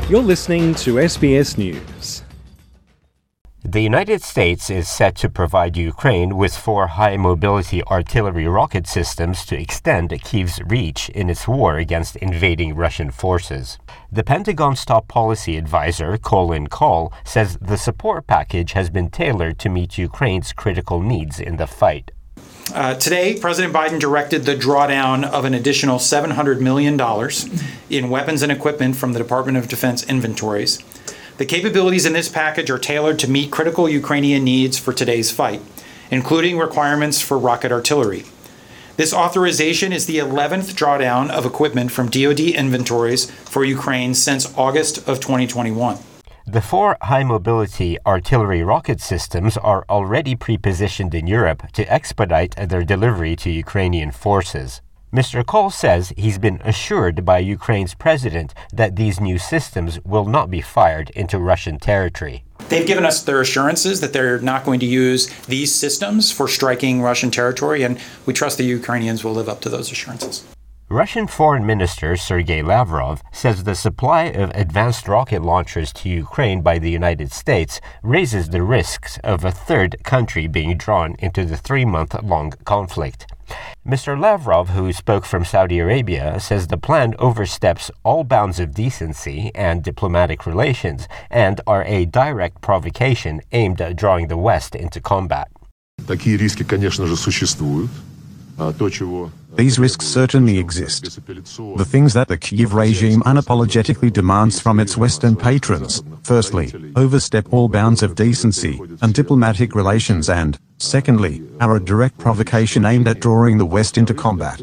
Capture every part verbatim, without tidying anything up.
You're listening to S B S News. The United States is set to provide Ukraine with four high-mobility artillery rocket systems to extend Kyiv's reach in its war against invading Russian forces. The Pentagon's top policy advisor, Colin Kahl, says the support package has been tailored to meet Ukraine's critical needs in the fight. Uh, today, President Biden directed the drawdown of an additional seven hundred million dollars in weapons and equipment from the Department of Defense inventories. The capabilities in this package are tailored to meet critical Ukrainian needs for today's fight, including requirements for rocket artillery. This authorization is the eleventh drawdown of equipment from D O D inventories for Ukraine since August of twenty twenty-one. The four high-mobility artillery rocket systems are already pre-positioned in Europe to expedite their delivery to Ukrainian forces. Mister Kahl says he's been assured by Ukraine's president that these new systems will not be fired into Russian territory. They've given us their assurances that they're not going to use these systems for striking Russian territory, and we trust the Ukrainians will live up to those assurances. Russian Foreign Minister Sergei Lavrov says the supply of advanced rocket launchers to Ukraine by the United States raises the risks of a third country being drawn into the three-month-long conflict. Mister Lavrov, who spoke from Saudi Arabia, says the plan oversteps all bounds of decency and diplomatic relations and are a direct provocation aimed at drawing the West into combat. Такие риски, конечно же, существуют. These risks certainly exist. The things that the Kyiv regime unapologetically demands from its Western patrons, firstly, overstep all bounds of decency and diplomatic relations and, secondly, are a direct provocation aimed at drawing the West into combat.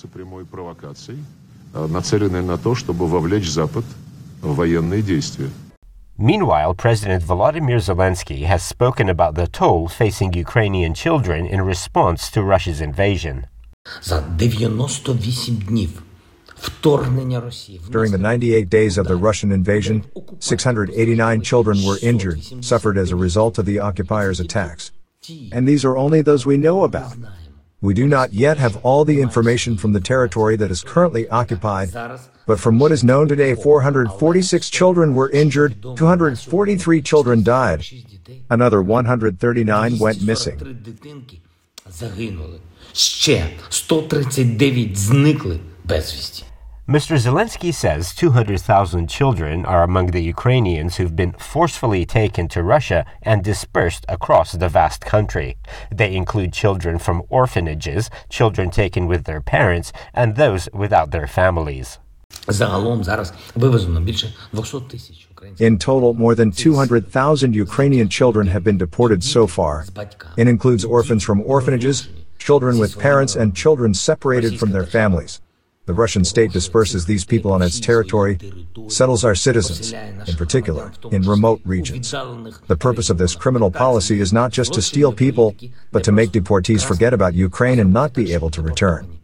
Meanwhile, President Volodymyr Zelensky has spoken about the toll facing Ukrainian children in response to Russia's invasion. During the ninety-eight days of the Russian invasion, six hundred eighty-nine children were injured, suffered as a result of the occupiers' attacks. And these are only those we know about. We do not yet have all the information from the territory that is currently occupied, but from what is known today, four hundred forty-six children were injured, two hundred forty-three children died, another one hundred thirty-nine went missing. Mister Zelensky says two hundred thousand children are among the Ukrainians who've been forcefully taken to Russia and dispersed across the vast country. They include children from orphanages, children taken with their parents, and those without their families. In total, more than two hundred thousand Ukrainian children have been deported so far. It includes orphans from orphanages, children with parents, and children separated from their families. The Russian state disperses these people on its territory, settles our citizens, in particular, in remote regions. The purpose of this criminal policy is not just to steal people, but to make deportees forget about Ukraine and not be able to return.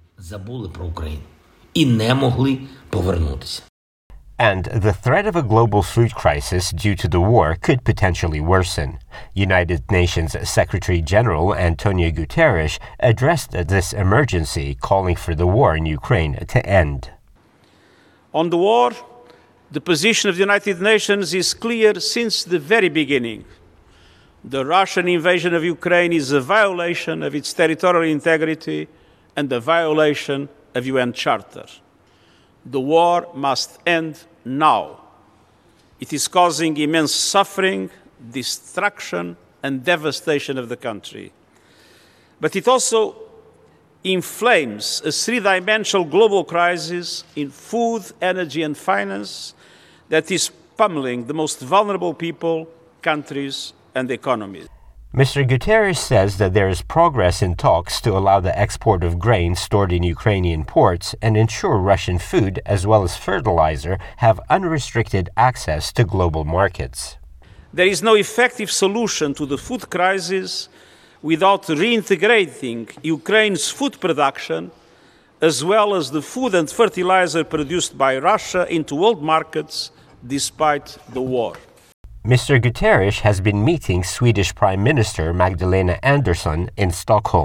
And the threat of a global food crisis due to the war could potentially worsen. United Nations Secretary General Antonio Guterres addressed this emergency, calling for the war in Ukraine to end. On the war, the position of the United Nations is clear since the very beginning. The Russian invasion of Ukraine is a violation of its territorial integrity and a violation of U N Charter. The war must end now. It is causing immense suffering, destruction, and devastation of the country. But it also inflames a three-dimensional global crisis in food, energy, and finance that is pummeling the most vulnerable people, countries, and economies. Mister Guterres says that there is progress in talks to allow the export of grain stored in Ukrainian ports and ensure Russian food as well as fertilizer have unrestricted access to global markets. There is no effective solution to the food crisis without reintegrating Ukraine's food production as well as the food and fertilizer produced by Russia into world markets despite the war. Mister Guterres has been meeting Swedish Prime Minister Magdalena Andersson in Stockholm.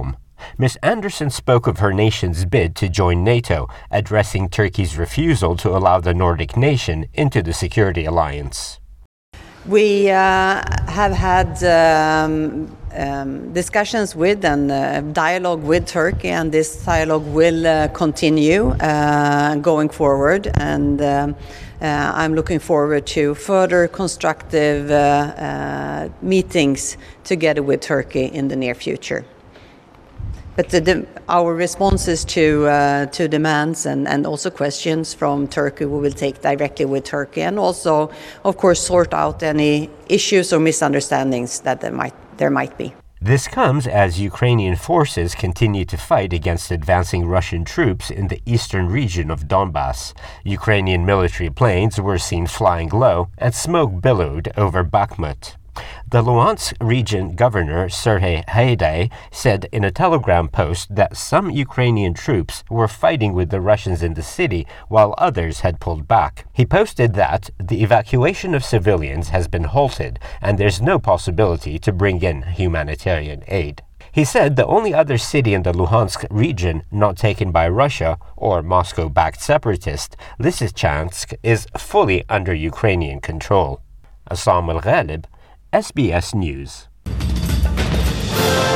Miz Anderson spoke of her nation's bid to join NATO, addressing Turkey's refusal to allow the Nordic nation into the security alliance. We uh, have had um, um, discussions with and uh, dialogue with Turkey, and this dialogue will uh, continue uh, going forward. And um, uh, I'm looking forward to further constructive uh, uh, meetings together with Turkey in the near future. But the, the, our responses to uh, to demands and, and also questions from Turkey, we will take directly with Turkey, and also, of course, sort out any issues or misunderstandings that there might there might be. This comes as Ukrainian forces continue to fight against advancing Russian troops in the eastern region of Donbas. Ukrainian military planes were seen flying low, and smoke billowed over Bakhmut. The Luhansk region governor, Serhiy Haidai, said in a telegram post that some Ukrainian troops were fighting with the Russians in the city while others had pulled back. He posted that the evacuation of civilians has been halted and there's no possibility to bring in humanitarian aid. He said the only other city in the Luhansk region not taken by Russia or Moscow-backed separatists, Lysychansk, is fully under Ukrainian control. Assam Al-Ghalib, S B S News.